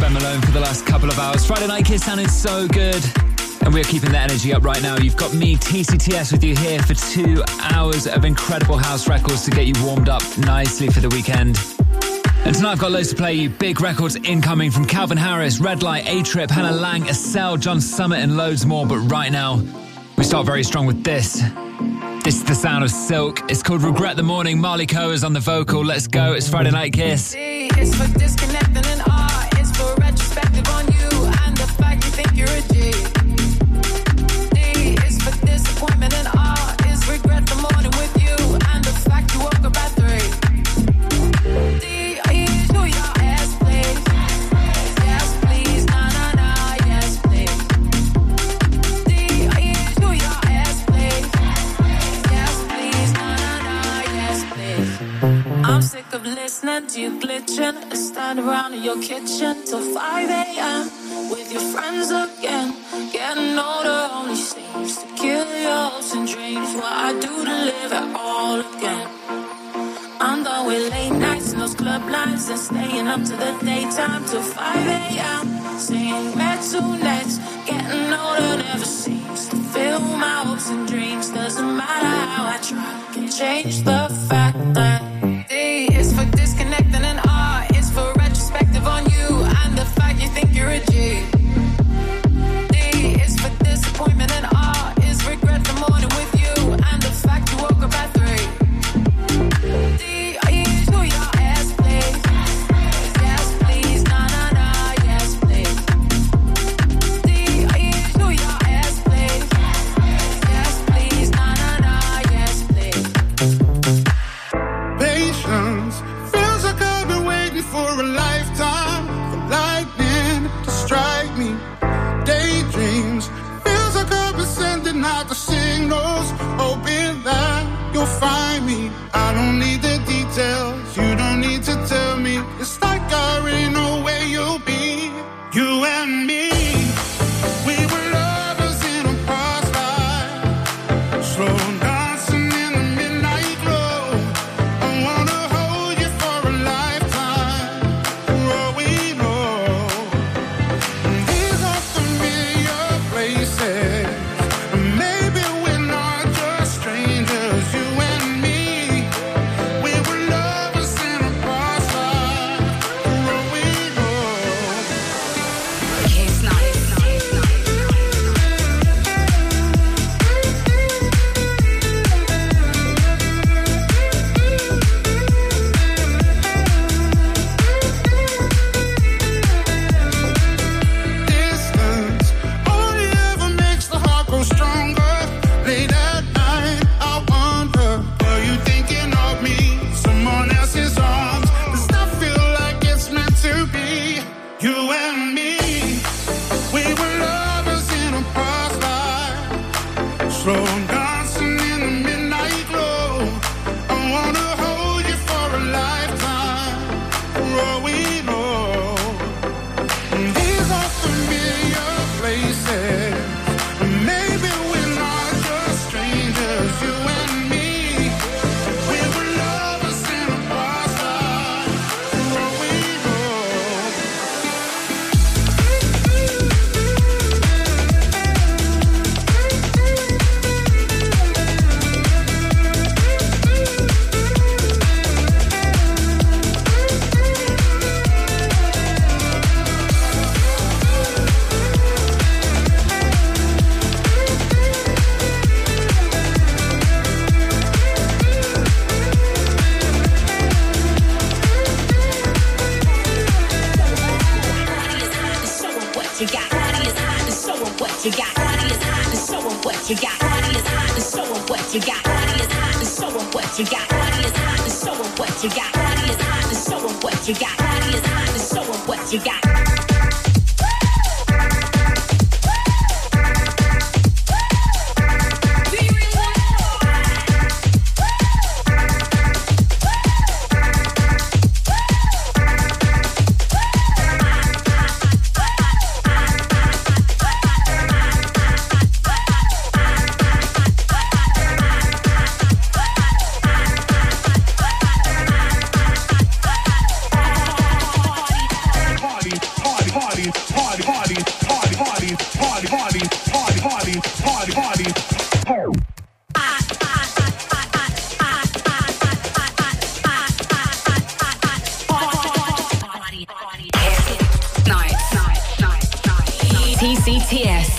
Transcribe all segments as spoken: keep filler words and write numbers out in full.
Ben Malone for the last couple of hours. Friday Night Kiss sounded so good. And we're keeping the energy up right now. You've got me, T C T S, with you here for two hours of incredible house records to get you warmed up nicely for the weekend. And tonight I've got loads to play you. Big records incoming from Calvin Harris, Red Light, A-Trip, Hannah Lang, Estelle, John Summit and loads more. But right now, we start very strong with this. This is the sound of Silk. It's called Regret the Morning. Marley Coe is on the vocal. Let's go. It's Friday Night Kiss. D is for disconnecting and R is for retrospective on you and the fact you think you're a G. D is for disappointment and R is regret the morning with you and the fact you woke up at three. D is who your ass please. Yes please, nah nah nah, yes please. D is who your ass please. Yes please, nah nah nah, yes please. I'm sick of listening to you glitching and stand around in your kitchen till five a.m. with your friends again. Getting older only seems to kill your hopes and dreams. What I do to live it all again. I'm done with late nights and those club lines and staying up to the daytime till five a.m. Seeing red tunics. Getting older never seems to fill my hopes and dreams. Doesn't matter how I try, can change the fact that D is for disconnecting and R is for retrospective on you and the fact you think you're a G. D is for disappointment and R is regret the morning with you and the fact you woke up at three. D is who your ass please. Yes please, nah nah nah, yes please. D is who your ass please. Yes please, nah nah nah, yes please. Patience feels like I've been waiting for a lifetime for lightning to strike me. Daydreams feels like I've been sending out the signals, hoping that you'll find me. I don't need the details, you don't need to tell me. It's like I already know where you'll be. You and me, we were lovers in a past life, slow dancing in the midnight glow. I wanna hold you for a lifetime, for all we know. These are familiar places, maybe we're not just strangers. You and me, we were lovers in a past life, for all we know. Kiss night, night, night. Distance only ever makes the heart grow stronger. Late at night, I wonder, are you thinking of me? Someone else's arms. Does that feel like it's meant to be? You and me, we were lovers in a past life, slow dancing in the midnight glow. I wanna hold you for a lifetime, for all we know. These are familiar places, maybe we're not just strangers. You and me, we were lovers in a past life, for all we know. Body is hot and show 'em what you got. Body is hot and show 'em what you got. Body is hot and show 'em what you got. Body is hot and show 'em what you got. Body is hot and show 'em what you got. Body is hot and show 'em what you got. Body is hot and show 'em what you got. Party, party, party. T C T S.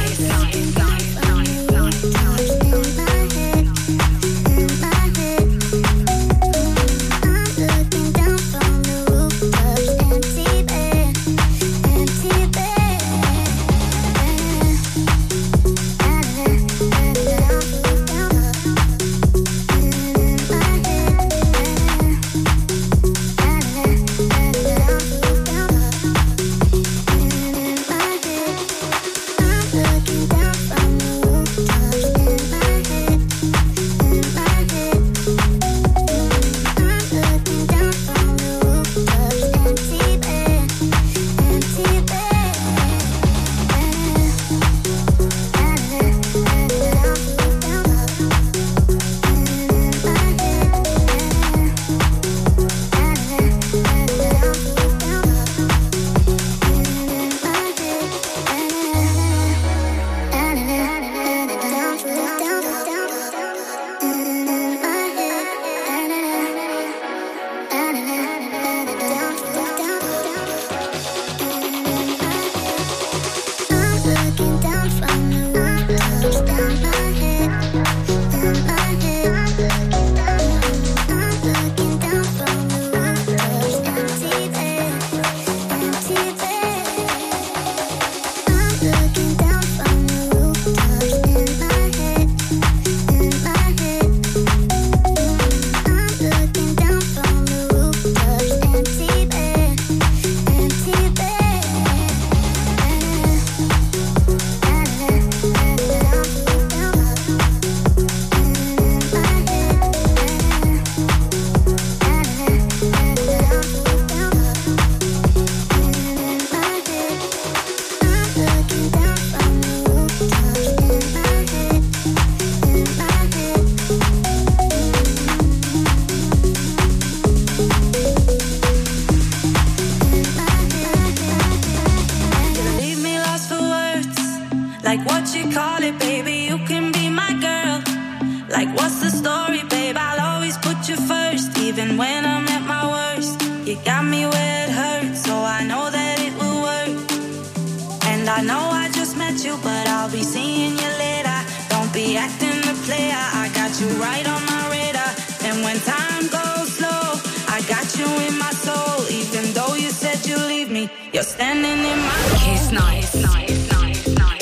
Head, in my head. call it, baby, you can be my girl. Like what's the story, babe? I'll always put you first, even when I'm at my worst. You got me where it hurts, so I know that it will work. And I know I just met you, but I'll be seeing you later. Don't be acting the player, I got you right on my radar. And when time goes slow, I got you in my soul. Even though you said you leave me, you're standing in my Kiss Night, night, night, night.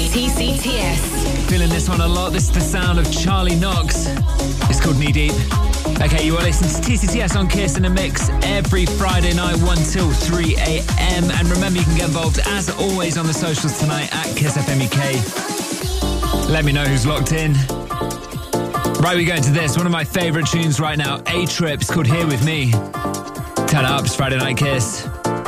Feeling this one a lot. This is the sound of Charlie Knox. It's called Knee Deep. Okay, you are listening to T C T S on Kiss in a Mix every Friday night, one till three a.m. And remember, you can get involved, as always, on the socials tonight at Kiss F M U K. Let me know who's locked in. Right, we go into this. One of my favourite tunes right now, A-Trip's, called Here With Me. Turn it up, it's Friday Night Kiss.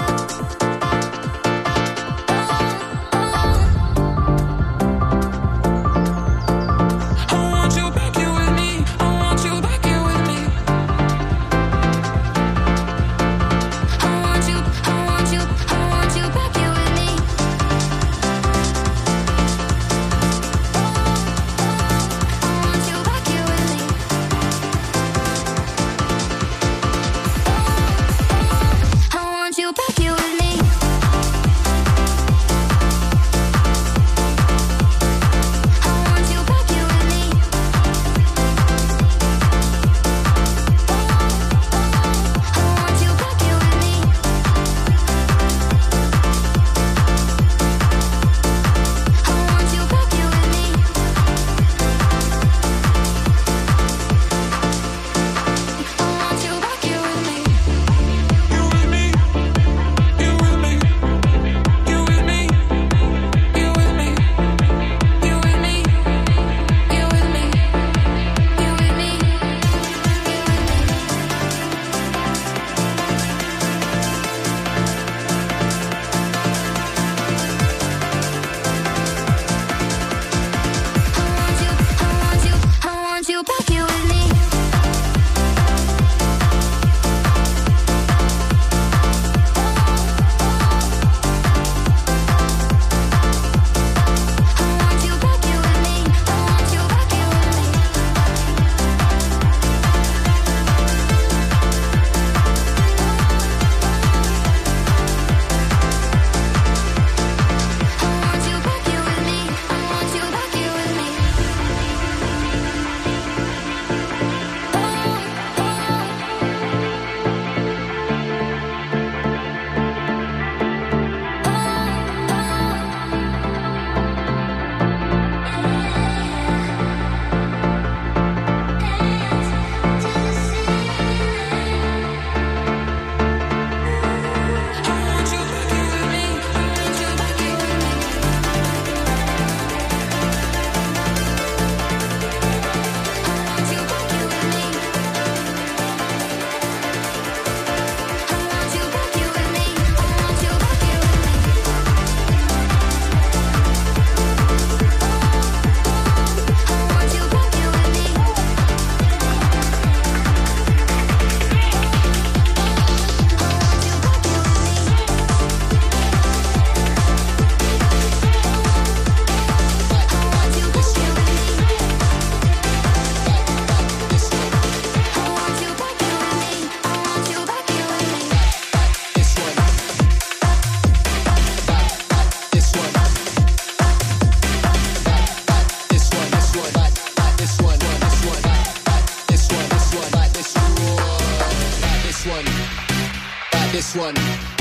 this one,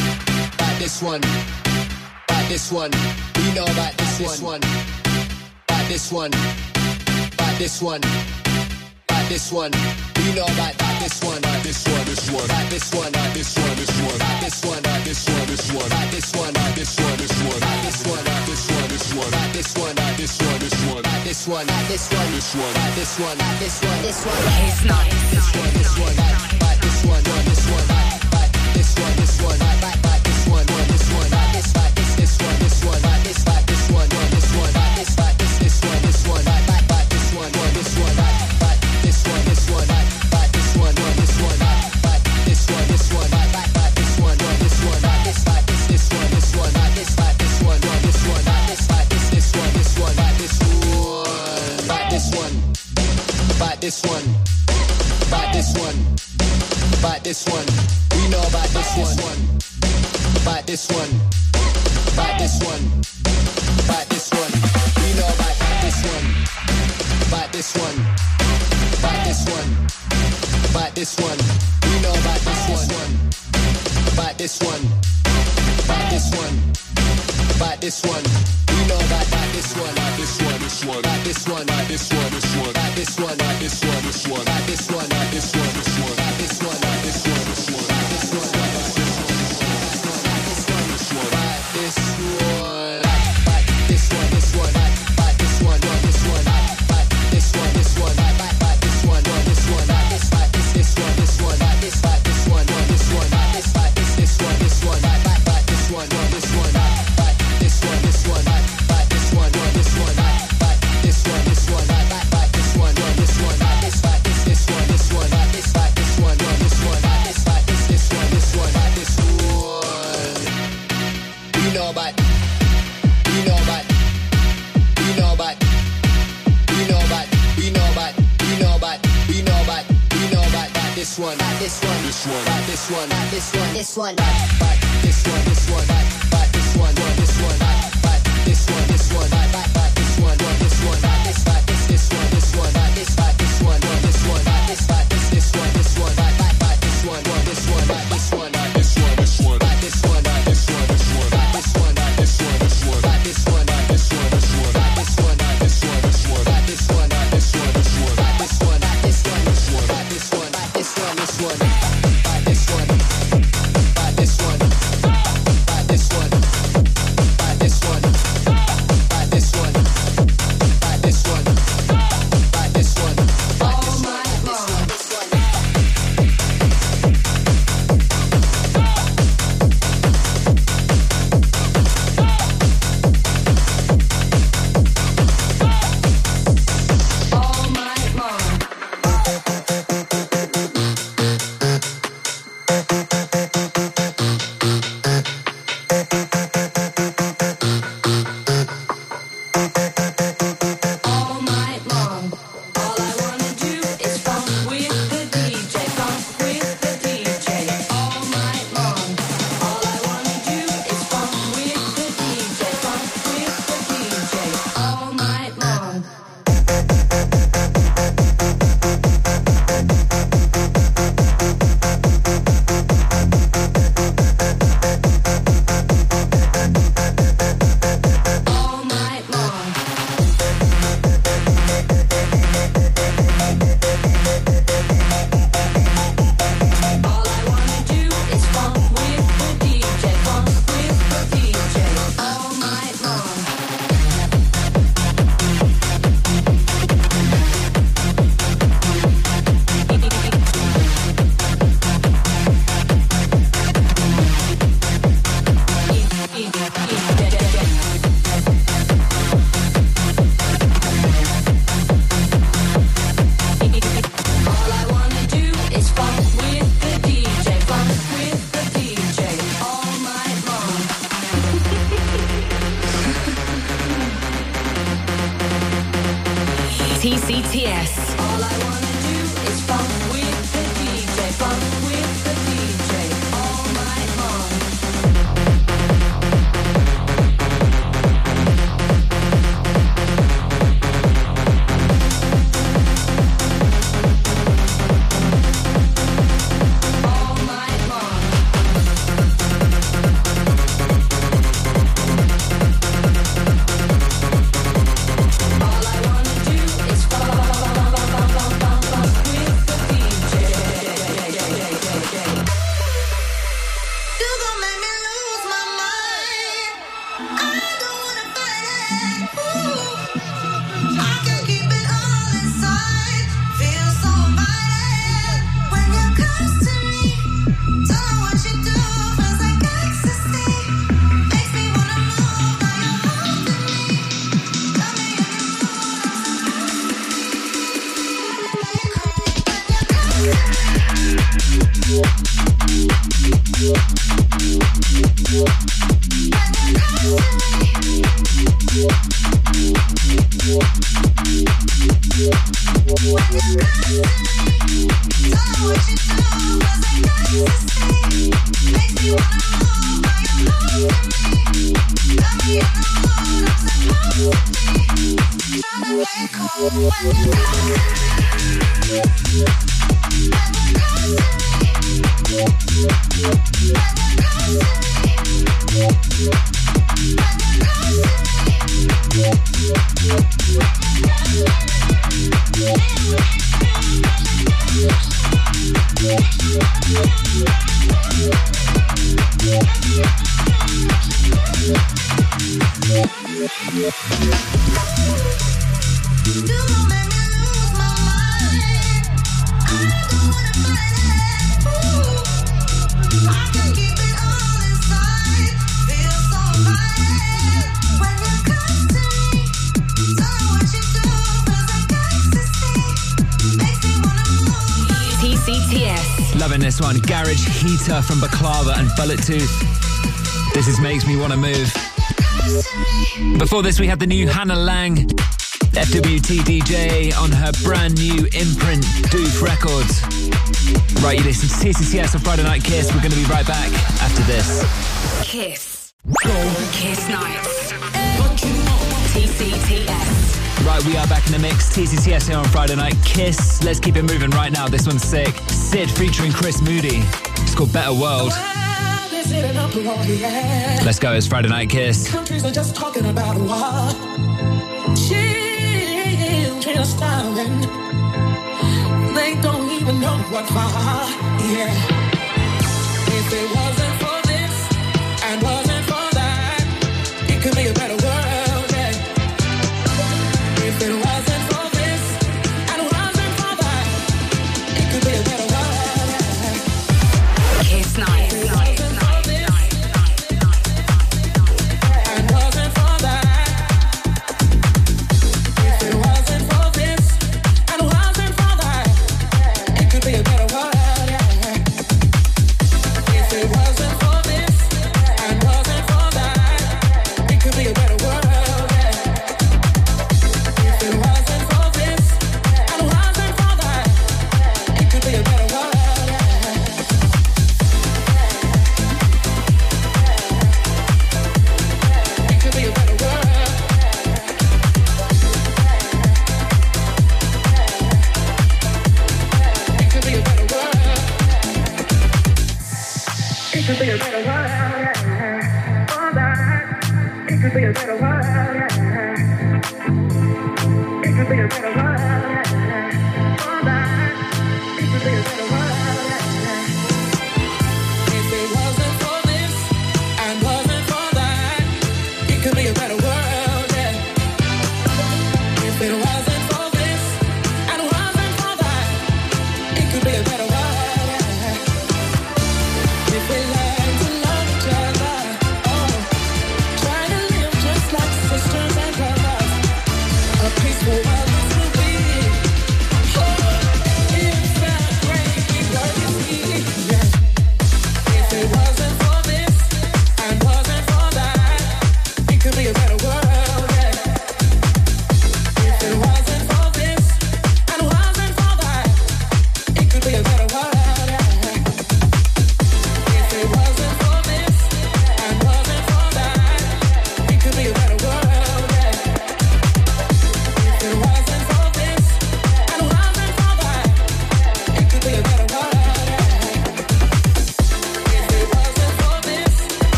about this one, about this one. We know about this one, about this one, about this one, about this one. We know about this one, about this one, this one, about this one, about this one, this one, about this one, about this one, this one, about this one, about this one, this one, about this one, about this one, this one, about this one, about this one, this one, about this one, about this one, this one, about this one, about this one, this one. It's not this one, this one, about this one, one, this one, about this one, this one, about this one, one, this one, about this, about this, this one, this one, about this, about this one, one, this one, about this, about this, this one, this one, about this one, one, this one, about this one, this one, about this one, one, this one, about this one, this one, about this one, one, this one, about this, about this, this one, this one, about this, about this one, one, this one, about this, about this, this one, this one, about this one, about this one, about this one, about this one, about this one. We know about this one, about this one, about this one, about this one. We know about this one, about this one, about this one, about this one. We know about this one, about this one, about this one, about this one. We know about that this one, that this one, this one, that this one, that this one, this one, that this one, that this one, this one, that this one, that this one, this one, that this one, that this one, this one, that this one, that this one, this one, this one, this one, this one, this one, this one, this one, this one, this one, this one, this this one, this one, this this one, this one, this this this one, this one, this one, this one, this one, this one, this one, this one, this one, this one, this one, this one, this this this one, this one, this this one, this one, this this this one, this one, this one. We know about, we know about, we know about, we know about, we know about, we know about, we know about, we know about that this one, that this one, this one, that this one, that this one, this one, that this one, this one, that this one, this one, that this one, this one, that this one, this one, that this this this one, this one, that this this one, this one, that this this this one, this one, that this one, this one, that this one, that this one, this one, that this one, that this one, this one, that this one, that this one, this one, that this one, that this one, this one, that this one, that this one, this one, that this one, that this one, this one, that this one, that this one, this one, that this one, that this one, this one, that this one, that this one, that this one, that this one, that this one, that this one, that this one, all night long. T C T S. All I wanna do is funk with the D J, funk with the D J all night long. All night long. All I wanna do is funk, funk, funk, funk, funk, funk with the D J. You gon' make me lose my mind. I don't wanna fight it. Ooh, I can keep it all inside. Feel so invited when you're close to me. Don't know what you do, feels like ecstasy. Makes me wanna move while you're holding me. Got me in the When you're This one, Garage Heater from Baklava and Bullet Tooth. This is Makes Me Wanna Move. Before this, we had the new Hannah Lang, F W T D J, on her brand new imprint, Doof Records. Right, you listen to T C T S on Friday Night Kiss. We're going to be right back after this. Kiss. Kiss Nights. T C T S. Right, we are back in the mix. T C T S here on Friday Night Kiss. Let's keep it moving right now. This one's sick. Sid featuring Chris Moody. It's called Better World. Let's go. It's Friday Night Kiss. Countries are just talking about war. Children are starving. They don't even know what for. Yeah. If it wasn't for this and wasn't for that, it could be a better world. Yeah. If it wasn't for this and wasn't for that, it could be a better world. Yeah. Kiss Night.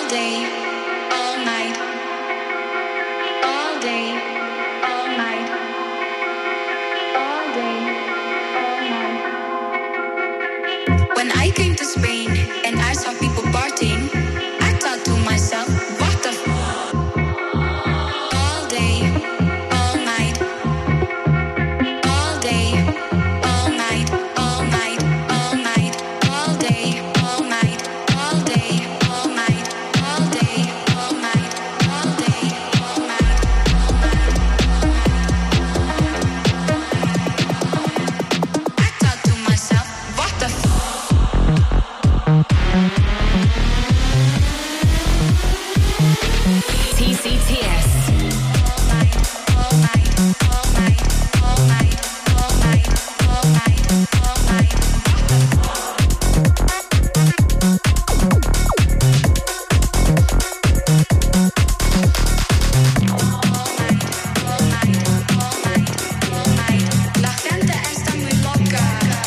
day, all night. All day, all night. All day, all night. When I came to Spain and I saw people partying, I thought to myself, what the f- all day, all night. All day, all night, all night, all night, all day, all night, all day, all night, all day, all night, all day, all night, I thought to myself, what the f- T C T S. La gente está muy loca.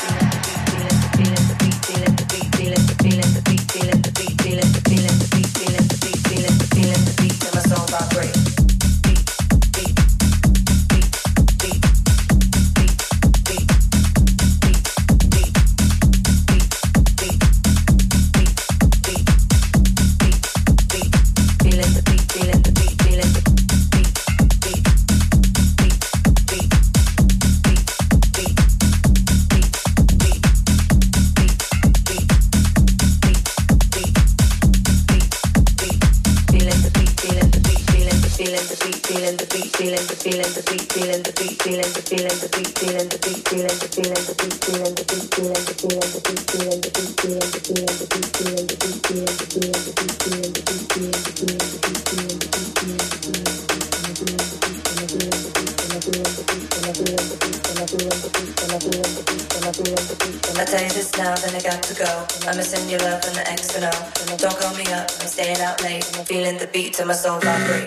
I tell you this now, then I got to go. I'm missing your love and the extra no. Don't call me up, I'm staying out late. I'm feeling the beat till my soul vibrate.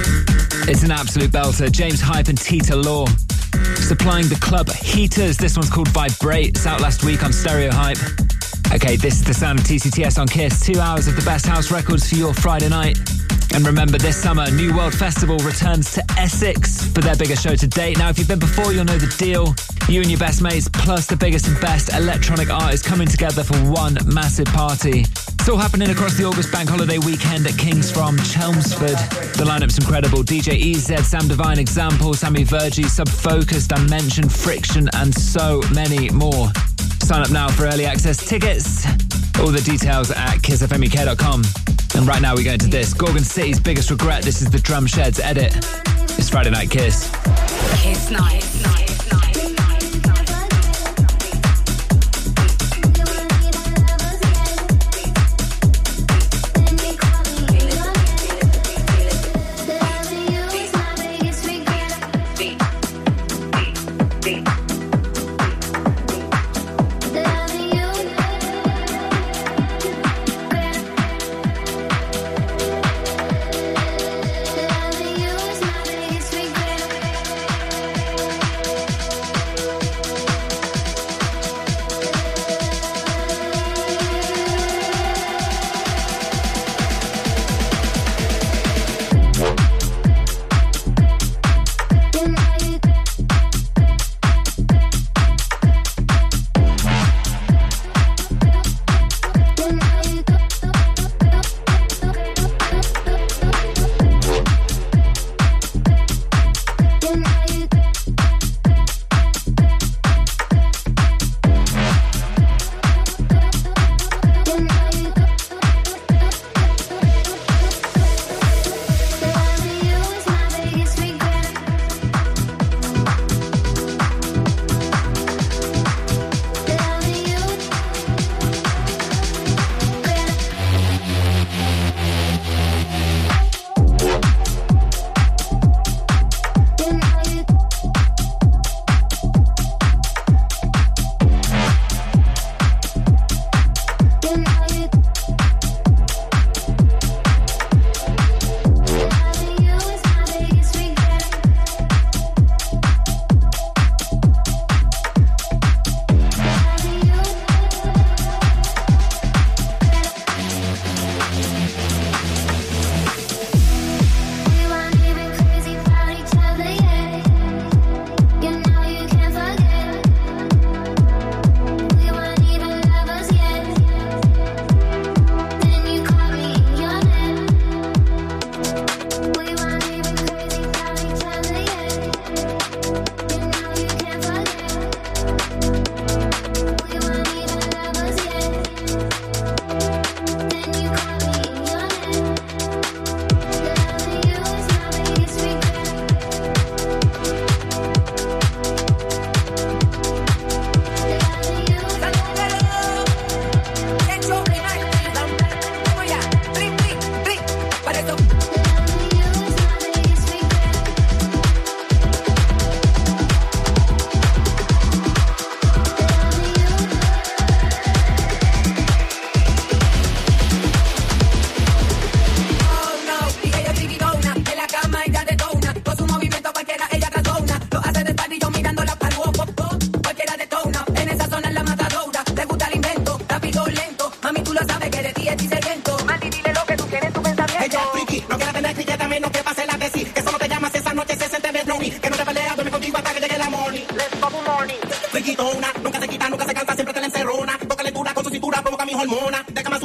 It's an absolute belter. James Hype and Tita Law supplying the club heaters. This one's called Vibrate. It's out last week on Stereo Hype. Okay, this is the sound of T C T S on Kiss. Two hours of the best house records for your Friday night. And remember, this summer, New World Festival returns to Essex for their biggest show to date. Now, if you've been before, you'll know the deal. You and your best mates, plus the biggest and best electronic artists coming together for one massive party. It's all happening across the August bank holiday weekend at Kings from Chelmsford. The lineup's incredible. D J E Z, Sam Divine, Example, Sammy Virgie, Subfocus, Dimension, Friction, and so many more. Sign up now for early access tickets. All the details at kiss f m u k dot com. And right now we go into this. Gorgon City's Biggest Regret. This is the Drum Sheds edit. It's Friday Night Kiss. Kiss Night. Thank you.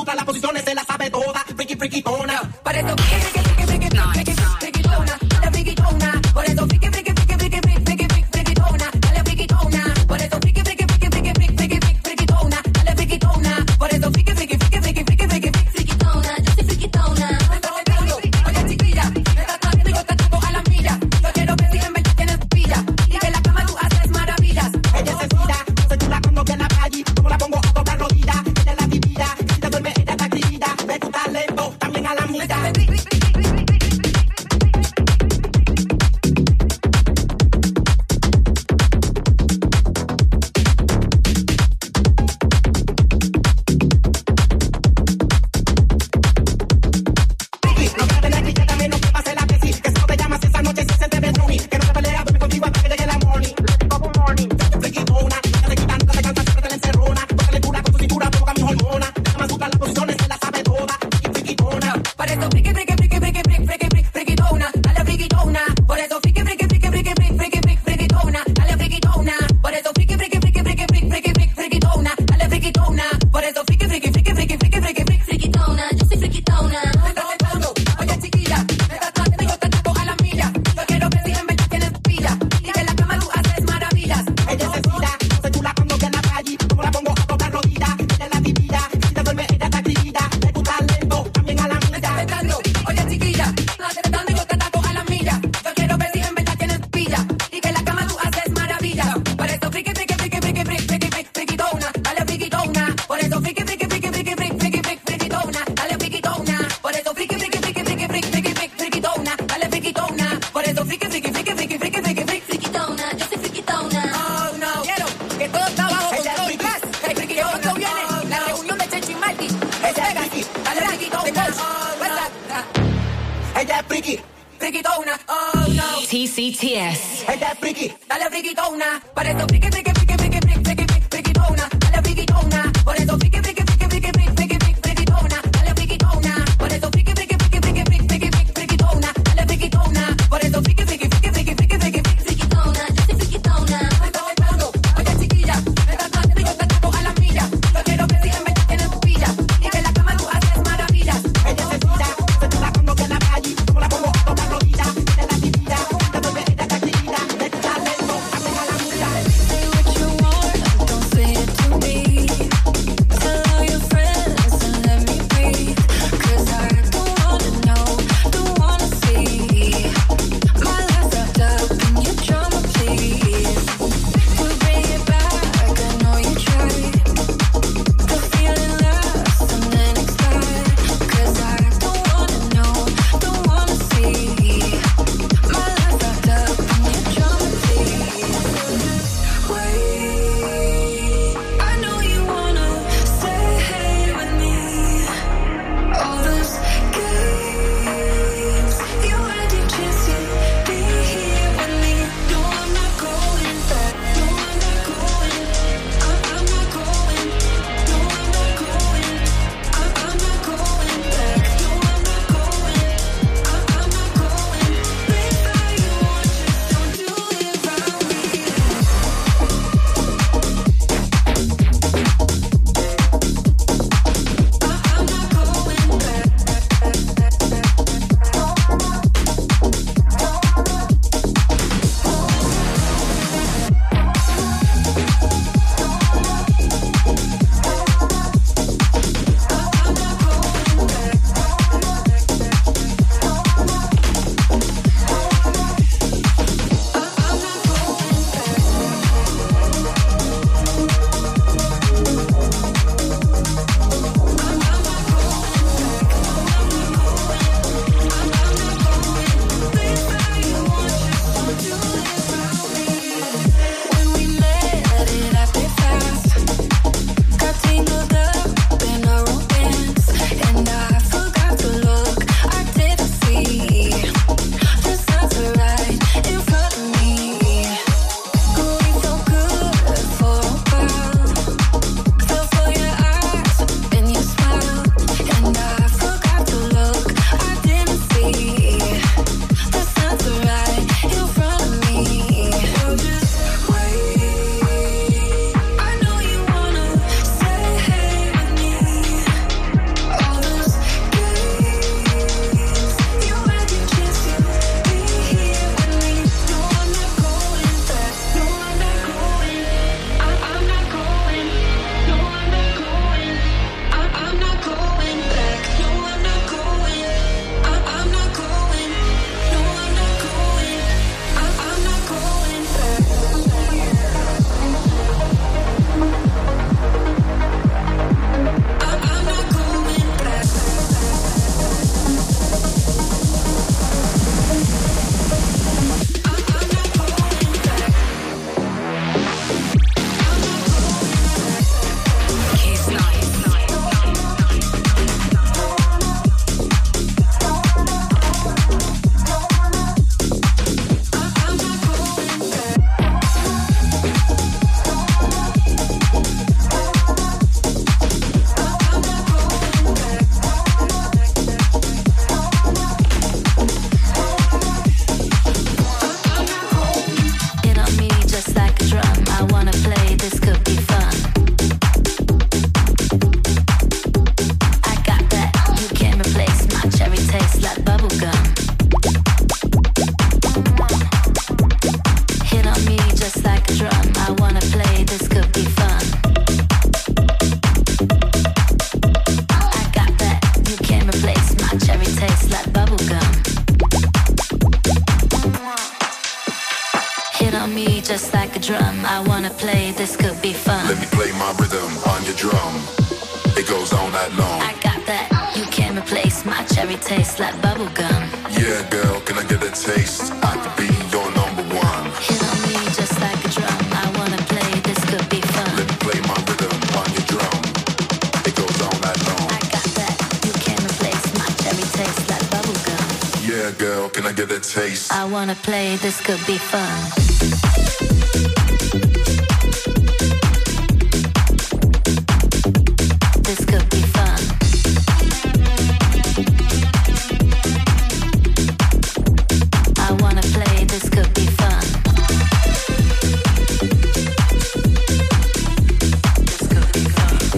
gusta las posiciones, se la sabe toda. Friki, frikitona. Por eso friki, friki, friki, friki, friki, friki, frikitona. Dale frikitona. Por eso friki, friki, friki, friki, friki, friki, frikitona. Dale frikitona. Por eso friki, friki, friki, friki, friki, friki, frikitona. Dale frikitona. Por eso friki, friki, friki, friki, friki, friki, frikitona. Yo soy frikitona. Oye chiquilla, me estás haciendo y yo te tapo a la milla. Yo quiero ver si en verdad tienes pilla y que en la cama tú haces maravillas. Ella es sida, soy chula cuando que la calle. Como la pongo a tocar rodillas, ella es la divida. Si te duerme, ella está activida. Ve tu talento, también a la mitad. T C T S. Ella es friki. Dale frikitona. Por eso friki, friki, friki, friki, friki, friki, frikitona. Dale frikitona. Por eso friki, friki, friki, friki, friki, friki, frikitona. Dale frikitona. Por eso friki, friki, friki, friki, friki, friki, frikitona. Dale frikitona. Por eso friki, friki, friki, friki, friki, friki, frikitona. Yo soy frikitona. Me está besando. Oye chiquilla, me estás haciendo y yo te tapo a la milla. Yo quiero ver si en verdad tienes pilla y que en la cama tú haces maravillas. Ella es sida, soy chula cuando que la calle. Como la pongo a tocar rodillas, ella es la divida. Si te duerme, ella está activida. Ve tu talento, también a la mitad. a drum. I wanna play, this could be fun. Let me play my rhythm on your drum. It goes on that long. I got that. You can replace my cherry taste like bubble gum. Yeah, girl, can I get a taste? I could be your number one. Hit on me just like a drum. I wanna play, this could be fun. Let me play my rhythm on your drum. It goes on that long. I got that. You can replace my cherry taste like bubble gum. Yeah, girl, can I get a taste? I wanna play, this could be fun. This could be fun. I wanna play, this could be fun. This could be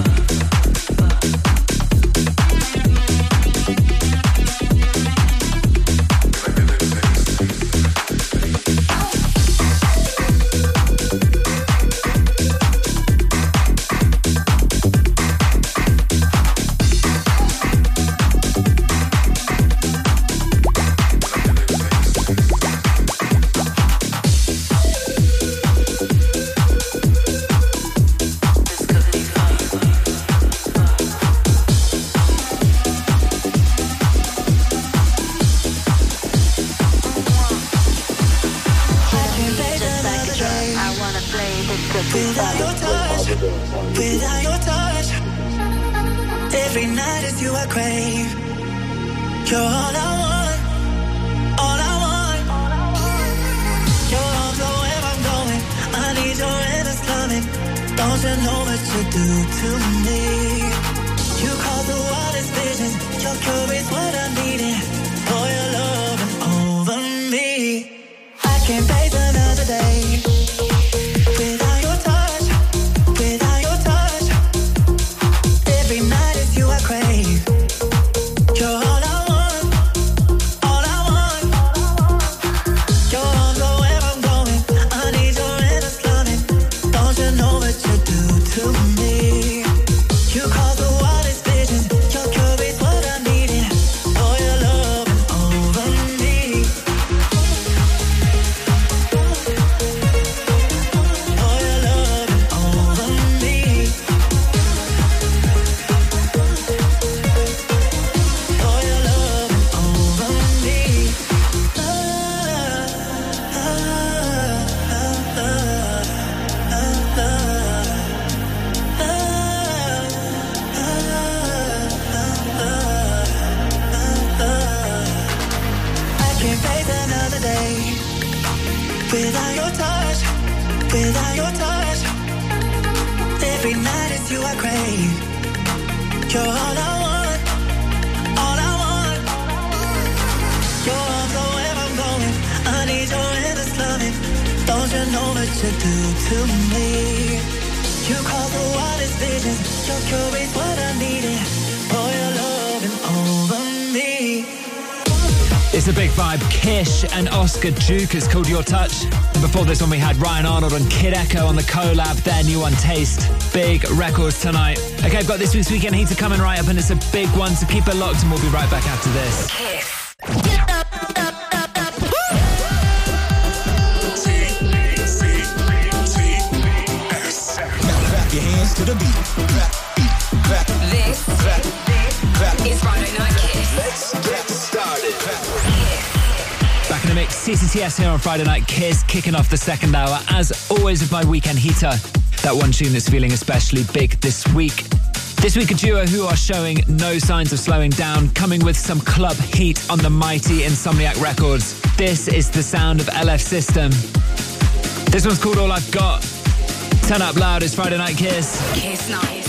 Duke is called Your Touch. And before this one we had Ryan Arnold and Kid Echo on the collab, their new one Taste. Big records tonight. Okay, I've got this week's Weekend Heater coming right up and it's a big one, so keep it locked and we'll be right back after this. Kiss. Now clap your hands to the beat. Clap, clap. This, clap, clap. is Friday Night Kiss. Let's get started. Back in the mix, C C T S here on Friday Night Kiss, kicking off the second hour, as always with my Weekend Heater. That one tune that's feeling especially big this week. This week a duo who are showing no signs of slowing down, coming with some club heat on the mighty Insomniac Records. This is the sound of L F System. This one's called All I've Got. Turn up loud, it's Friday Night Kiss. Kiss Night.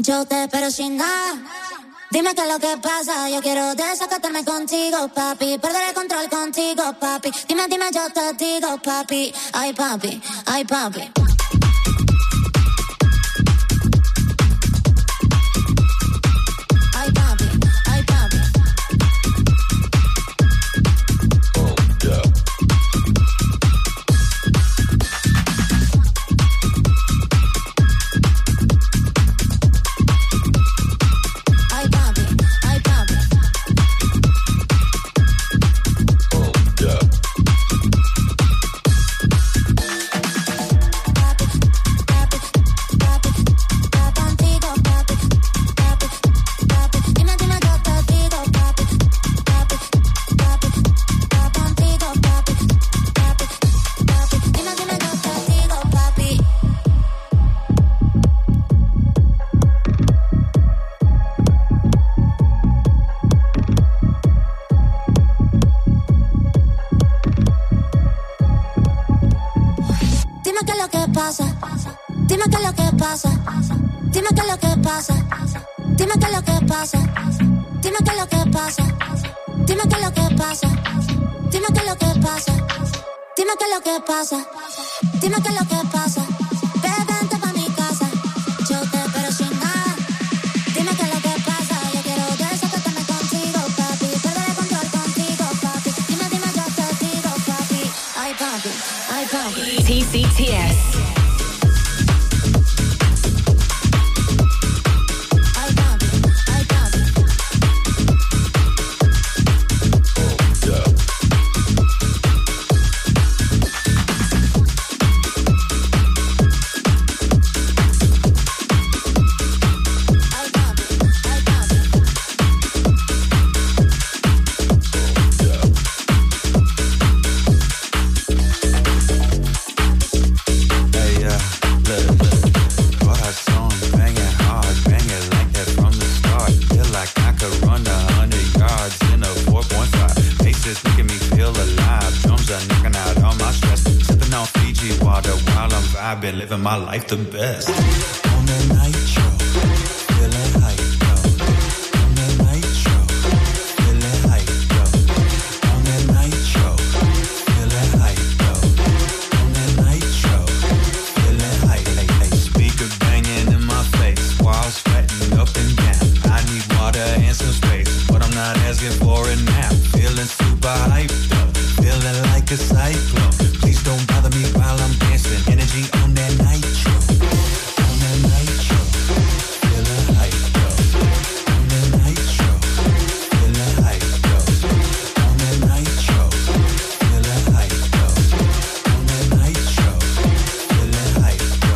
Yo te espero sin nada. Dime qué es lo que pasa. Yo quiero desacatarme contigo, papi. Perder el control contigo, papi. Dime, dime, yo te digo, papi. Ay, papi, ay, papi. Ay, papi, ay, papi. Dime qué es lo que pasa. Bebe, vente pa' mi casa. Yo te espero sin nada. Dime qué es lo que pasa. Yo quiero desacatarme contigo, papi. Perder el control contigo, papi. Dime, dime, yo te digo, papi. Ay, papi, ay, papi. T C T S. Been living my life the best. On the nitro, feeling hype, yo. On the nitro, feeling hype, yo. On the nitro, feeling hype, yo. On the nitro, feeling hype. Hey, hey, speaker banging in my face, while sweating up and down. I need water and some space, but I'm not asking for a nap. Feeling super hyped up, feeling like a cyclone. Please don't bother me while I'm dancing. Energy on that nitro, on that nitro, feeling hype, yo. On that nitro, feeling hype, yo. On that nitro, feeling hype, yo. On that nitro, feeling hype, yo.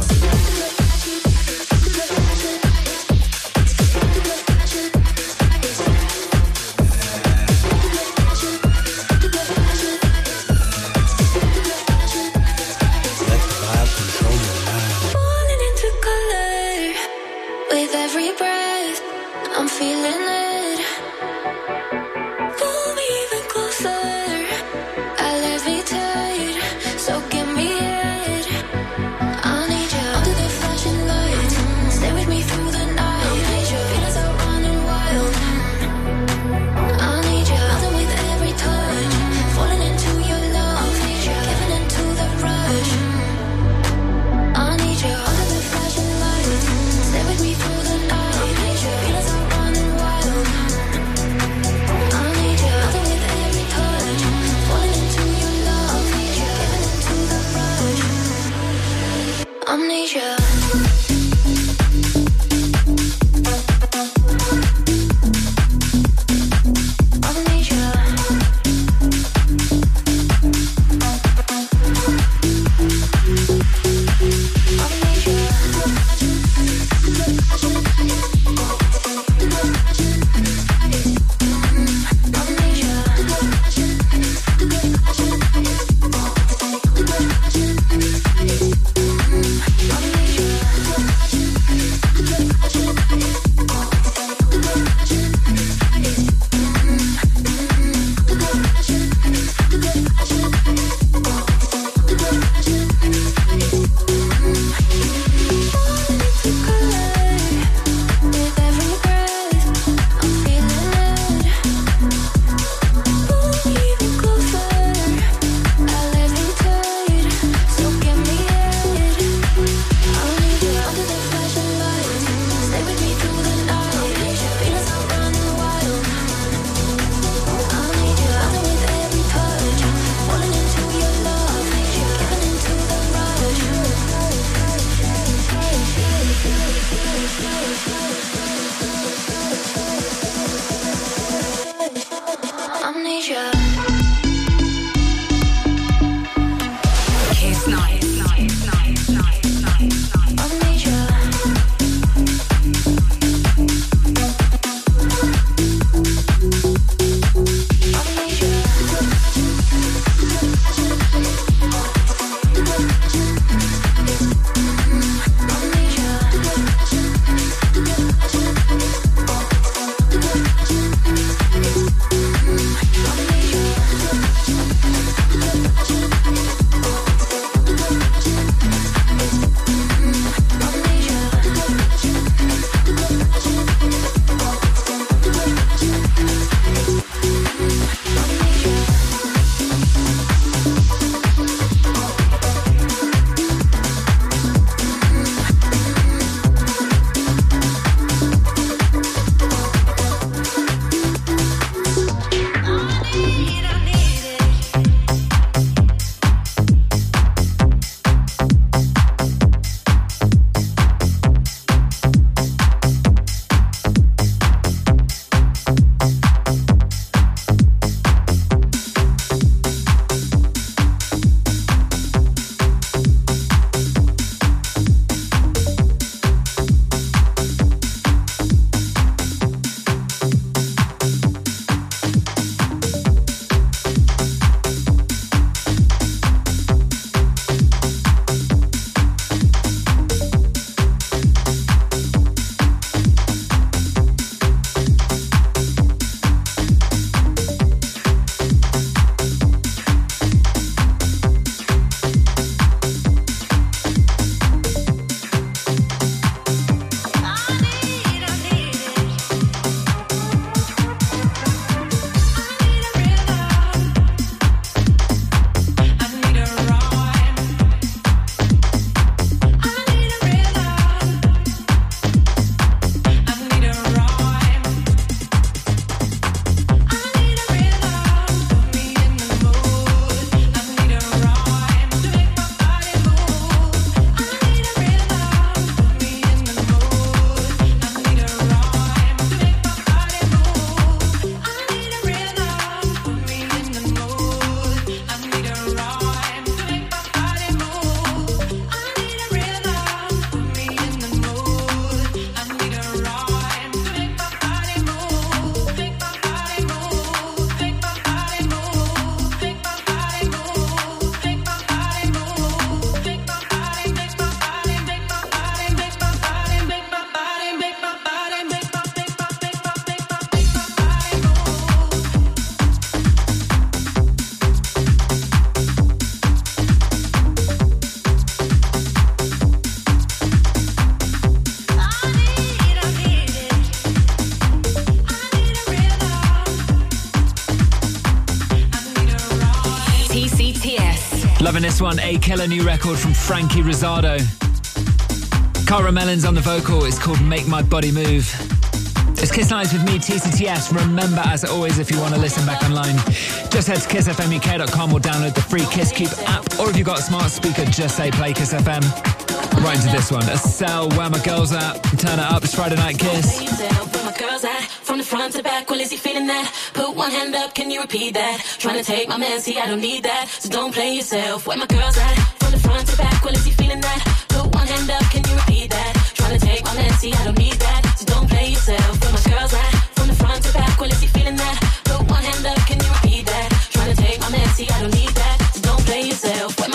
Jamming this one, a killer new record from Frankie Rosado. Cara Mellon's on the vocal. It's called Make My Body Move. It's Kiss Nights with me, T C T S. Remember, as always, if you want to listen back online, just head to kiss f m u k dot com or download the free Kiss Cube app. Or if you've got a smart speaker, just say play Kiss F M. Right into this one. Estelle, Where My Girls At. Turn it up, it's Friday Night Kiss. Where my girls at? From the front to back, well, is he feeling that? Put one hand up, can you repeat that? Trying to take my man, see, I don't need that. So don't play yourself. Where my girls at? From the front to back, well, is he feeling that? Put one hand up, can you repeat that? Trying to take my man, see, I don't need that. So don't play yourself. Where my girls at? From the front to back, well, is he feeling that? Put one hand up, can you repeat that? Trying to take my man, see, I don't need that. So don't play yourself. Where my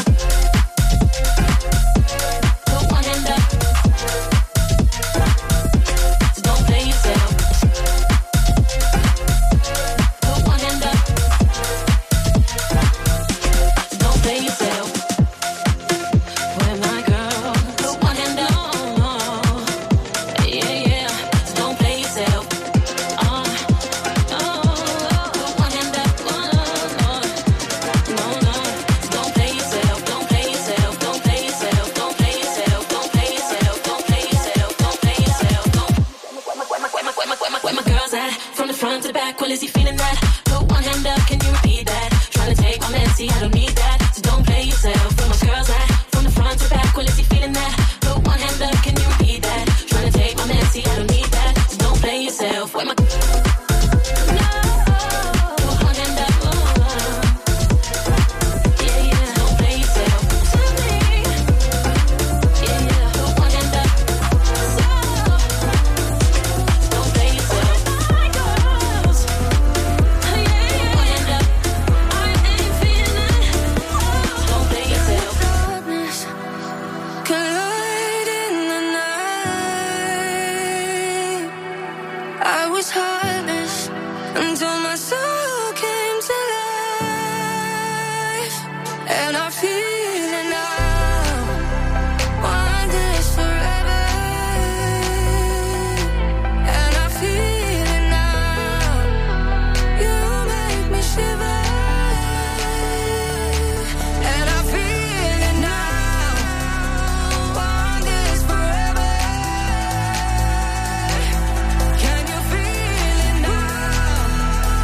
well, is he feeling that? Put one hand up, can you repeat that? Trying to take my man, see, I don't need that. So don't play yourself. Where my girls at? From the front to back, well, is he feeling that? Put one hand up, can you repeat that? Trying to take my man, see, I don't need that. So don't play yourself. Where my Can you feel it now?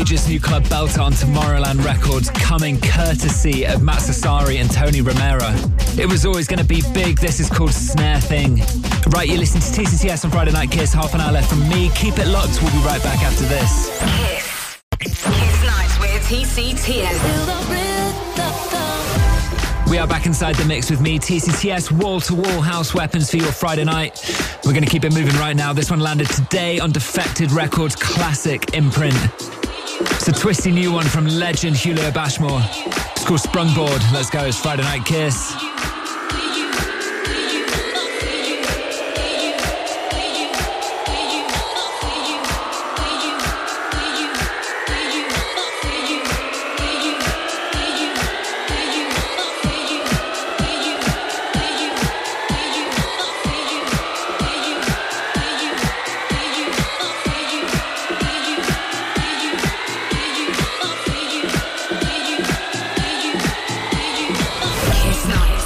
outrageous new club belter on Tomorrowland Records, coming courtesy of Matt Sassari and Tony Romero. It was always going to be big. This is called Snare Thing. Right, you're listening to T C T S on Friday Night Kiss. Half an hour left from me. Keep it locked. We'll be right back after this. Kiss. Kiss Night with T C T S. We are back inside the mix with me, T C T S, wall-to-wall house weapons for your Friday night. We're going to keep it moving right now. This one landed today on Defected Records classic imprint. It's a twisty new one from legend Julio Bashmore. It's called Sprungboard. Let's go. It's Friday Night Kiss. Kiss Night.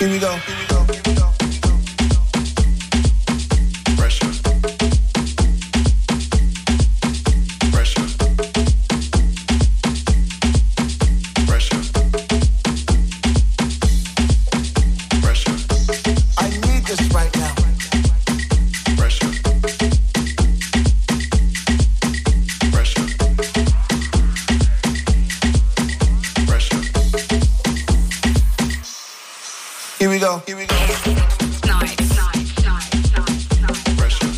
Here we go. Here we go. Pressure. Pressure. Pressure. Pressure. I need this right now. Pressure. Pressure. Pressure. Here we go. Here we go. Pressure.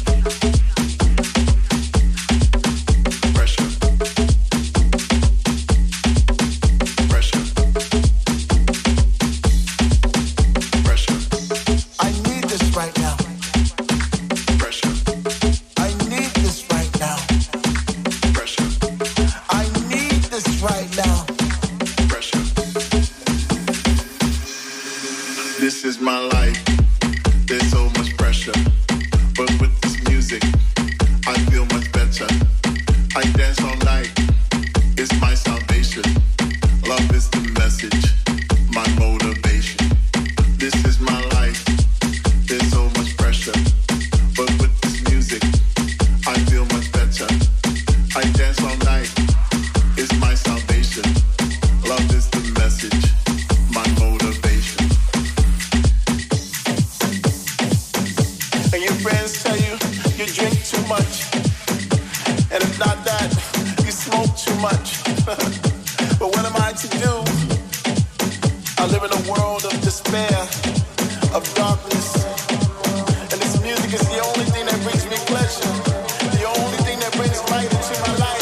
Pressure. Pressure. Pressure. I need this right now. Pressure. I need this right now. Pressure. I need this right now. Pressure. This is my life. There's so much pressure. But with this music, I feel much better. I dance all night. It's my salvation. Love is the message, my motivation. This is my life. There's so much pressure. But with this music, I feel much better. I dance all night. It's my salvation. Love is the message, my motivation. And your friends tell you you drink too much. And if not that, you smoke too much. But what am I to do? I live in a world of despair, of darkness. And this music is the only thing that brings me pleasure. The only thing that brings light into my life.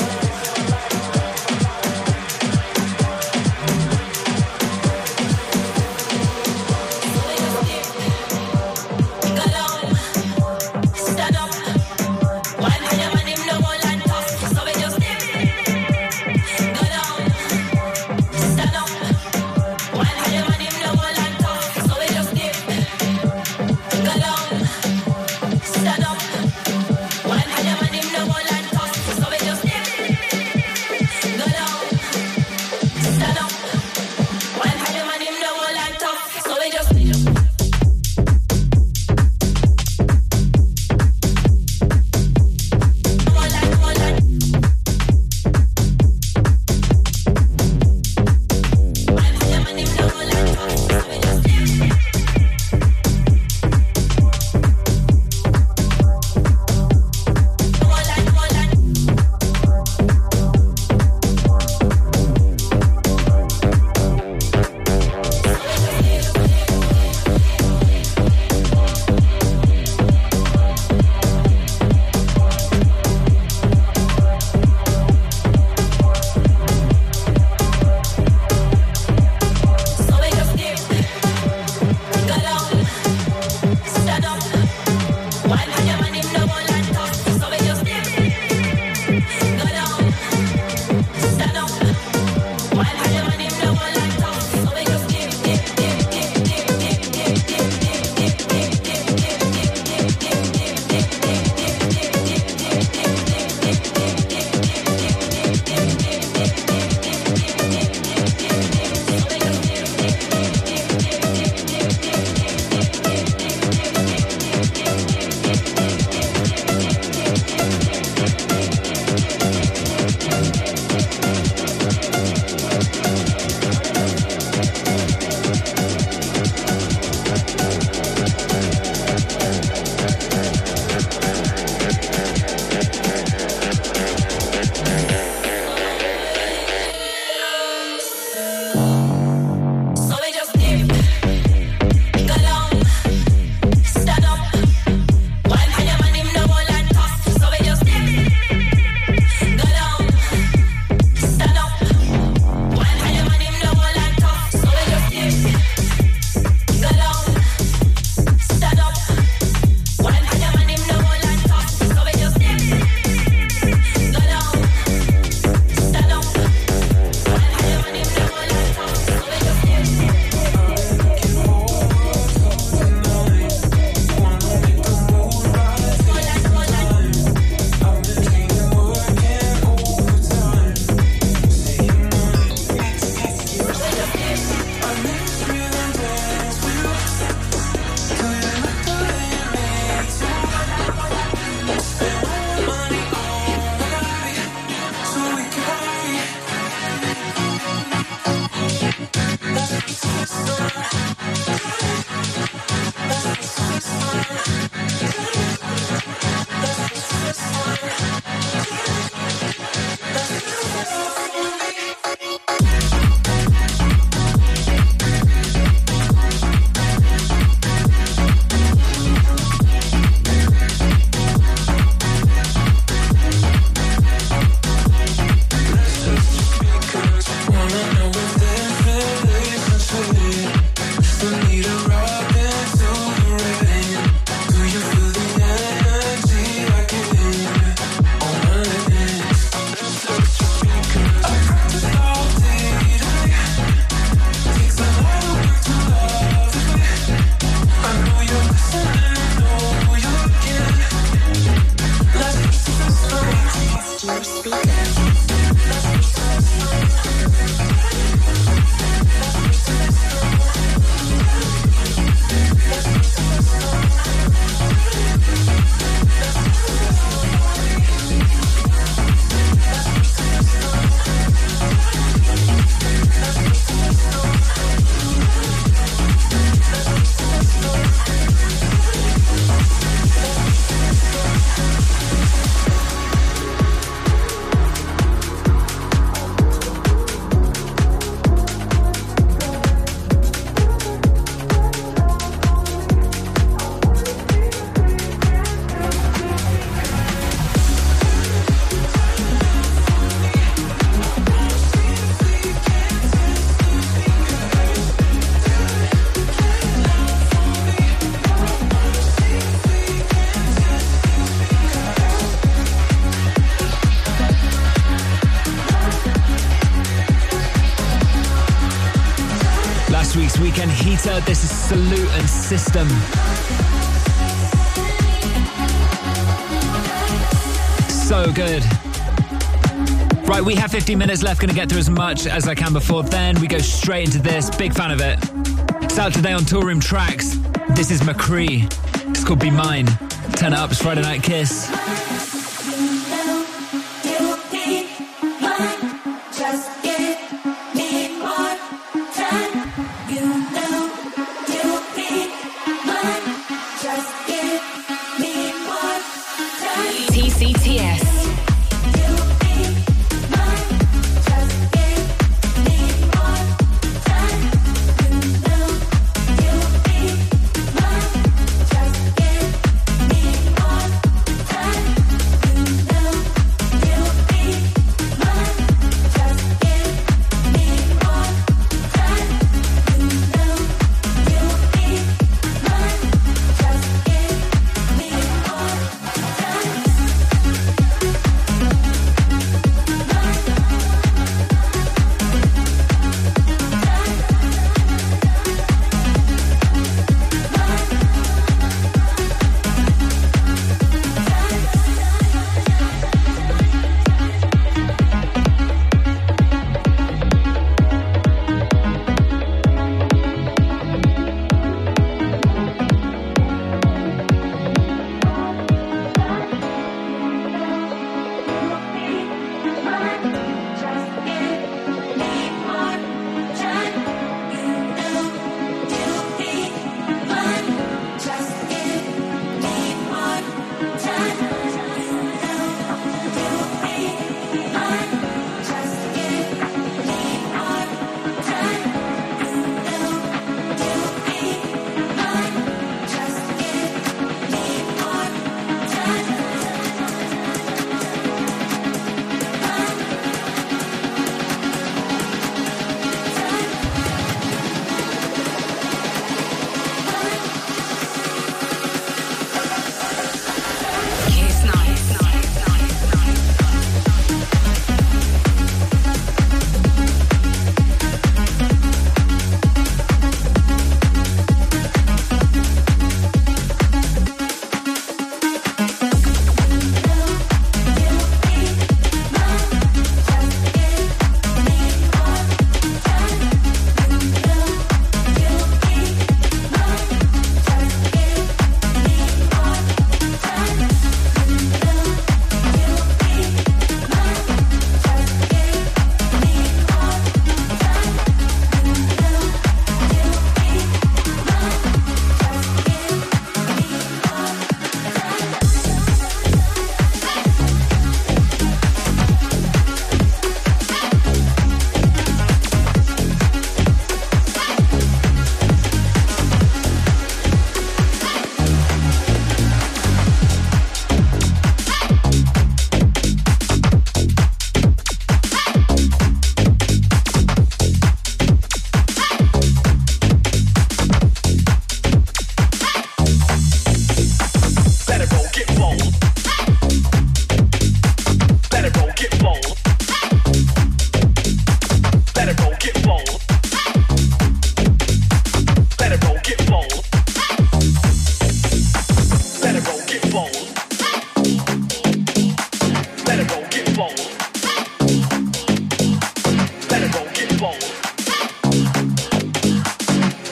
weekend heater. This is Salute and System. So good. Right, we have fifteen minutes left. Gonna get through as much as I can before then. We go straight into this. Big fan of it. It's out today on Toolroom Tracks. This is McCree. It's called Be Mine. Turn it up. It's Friday Night Kiss. T C T S.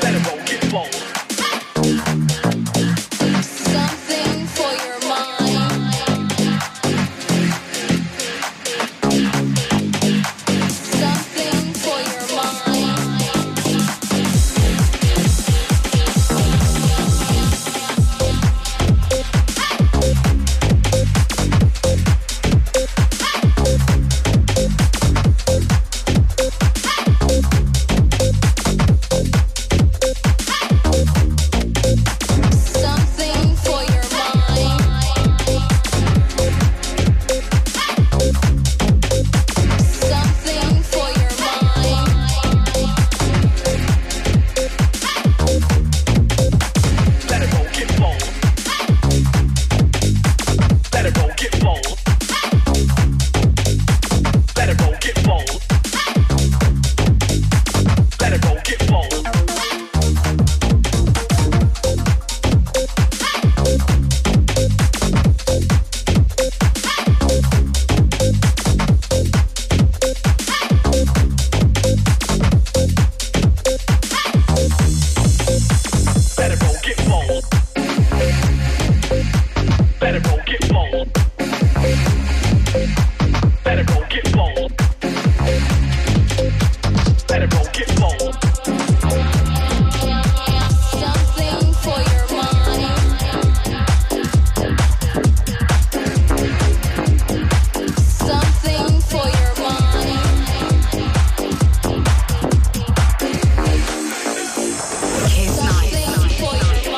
Something for your mind. bold. Let it roll, get bold. Let it roll, get bold. Something for your mind. Something for your mind. Kids Night. Something for your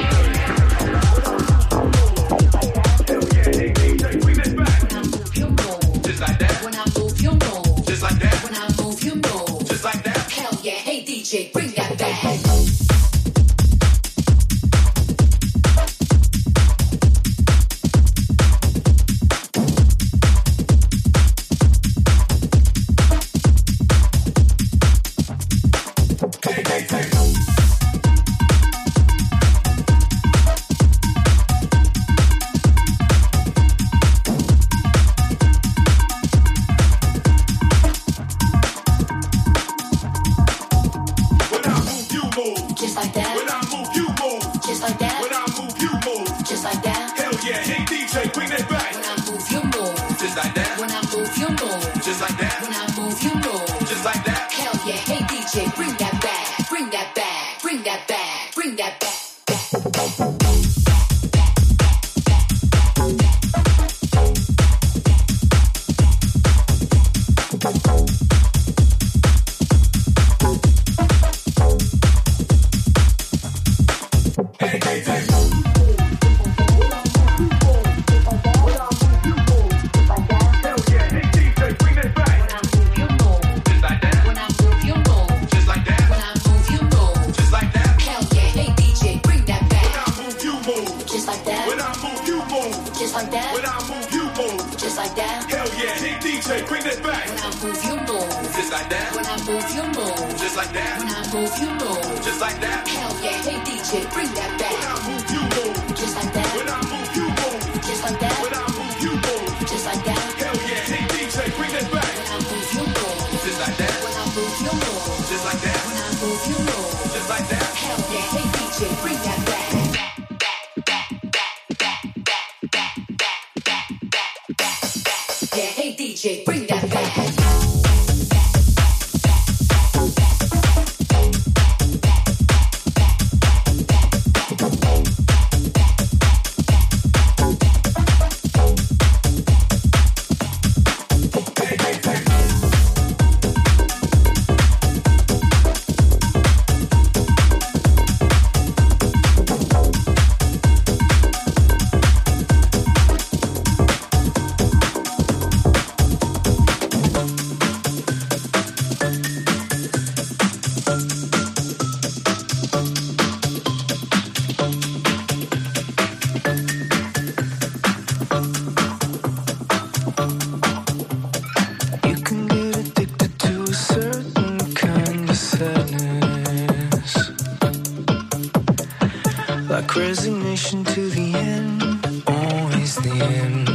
mind. Just like that. When I move, you move. Just like that. When I move, you move. Just like that. Hell yeah, hey D J, bring that back. When I move, you move. Just like that. When I move, you move. Just like that. When I move, you move. Just like that. Hell yeah, hey D J, bring that back. When I move, you move. Just like that. When I move, you move. Just like that. When I move, you move. Just like that. Hell yeah, hey D J, bring that back. Bring that back. Bring that back. Bring that back. Hell yeah, hey D J, bring that back. When I move, you move. Just like that. When I move, you move. Just like that. When I move, you move. Just like that. Hell yeah, hey D J, bring that When back. I move, you move. Just like that. When I move, you move. Just like that. When I move, you move. Just like that. Hell yeah, hey D J, bring that back. When I move, you move. Just like that. When I move, you move. Just like that. When I move, you move. Just like that. Hell yeah, hey D J, bring that When I back. move, you move. Just like that. When I move, you move. Just like that. When I move, you move. Just like that. Hell yeah, hey D J, bring that back. When I move, you move. Just like that. When I move, you move. Just like that. When I move, you move. Just like that. Hell yeah, hey D J, bring that back. Yeah, hey D J, bring that back. You can get addicted to a certain kind of sadness, like resignation to the end, always the end.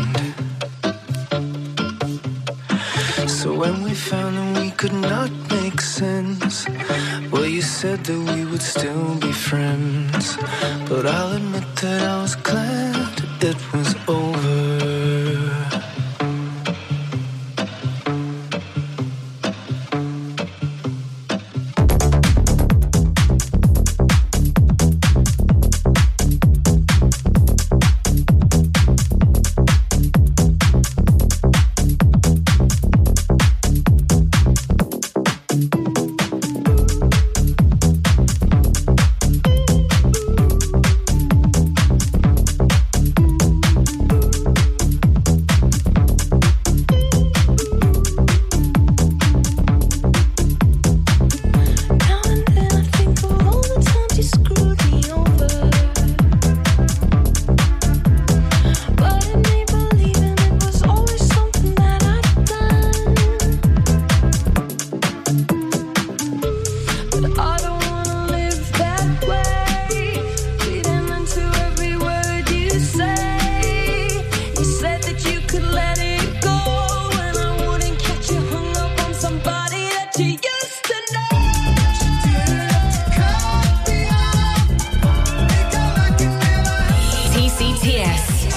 So when we found that we could not make sense, well, you said that we would still be friends, but I'll admit that I was glad it was over.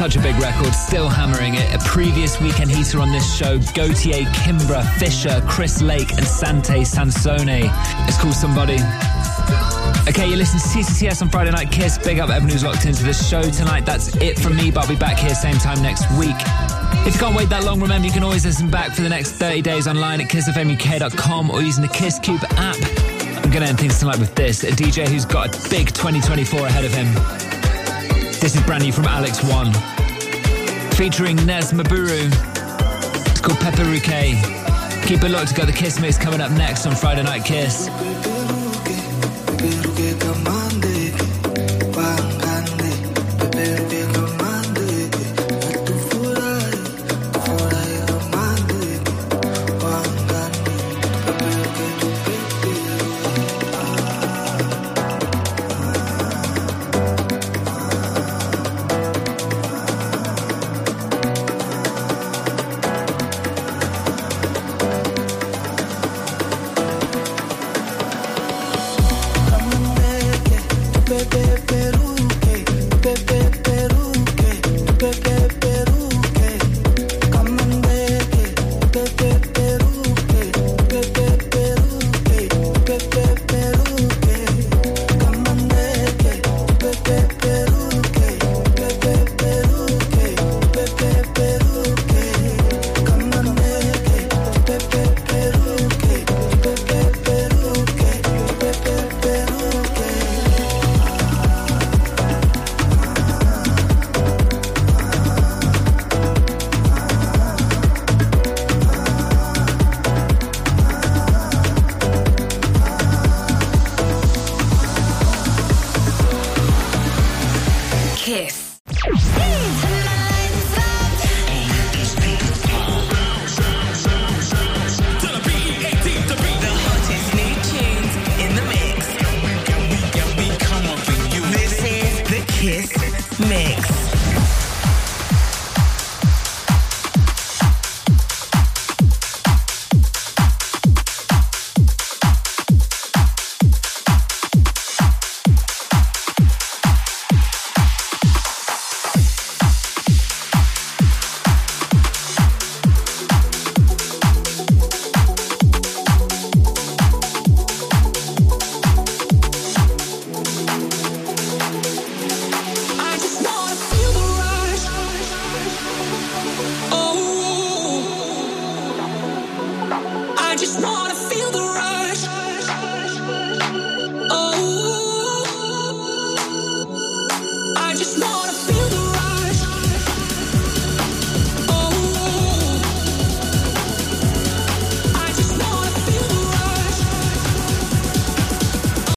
such a big record, still hammering it. A previous weekend heater on this show, Gautier, Kimbra, Fisher, Chris Lake and Sante Sansone. It's called Somebody. Okay, you listen to T C T S on Friday Night Kiss. Big up everyone who's locked into the show tonight. That's it from me, but I'll be back here same time next week. If you can't wait that long, remember you can always listen back for the next thirty days online at kiss f m u k dot com or using the Kiss Cube app. I'm going to end things tonight with this, a D J who's got a big twenty twenty-four ahead of him. This is brand new from Alex One, featuring Nez Maburu. It's called Pepperuke. Keep it locked, got the Kiss Mix coming up next on Friday Night Kiss.